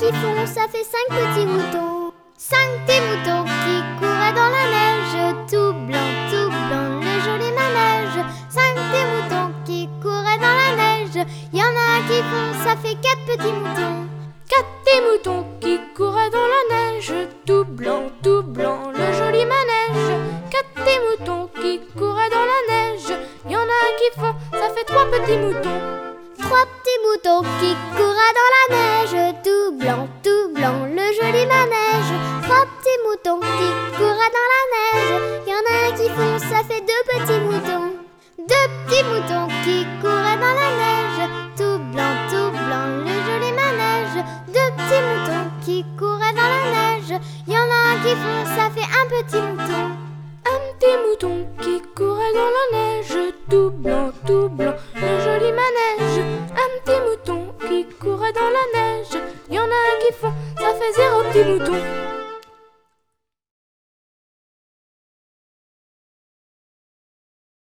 qui font, ça fait 5 petits moutons. 5 petits moutons qui couraient dans la neige, tout blanc, le joli manège. 5 petits moutons qui couraient dans la neige, y en a un qui font, ça fait 4 petits moutons. 4 petits moutons qui couraient dans la neige, tout blanc, le joli manège. 4 petits moutons qui couraient dans la neige, y en a un qui font, ça fait 3 petits moutons. 3 petits moutons qui couraient dans la neige, tout blanc, le joli manège. 3 petits moutons qui couraient dans la neige, y en a un qui font, ça fait 2 petits moutons. 2 petits moutons qui couraient dans la neige, tout blanc, le joli manège. 2 petits moutons qui couraient dans la neige, y en a un qui font, ça fait 1 petit mouton. Un petit mouton qui courait dans la neige, tout blanc, le joli manège. Un petit mouton qui courait dans la neige, y en a un qui fond, ça fait 0 petit mouton.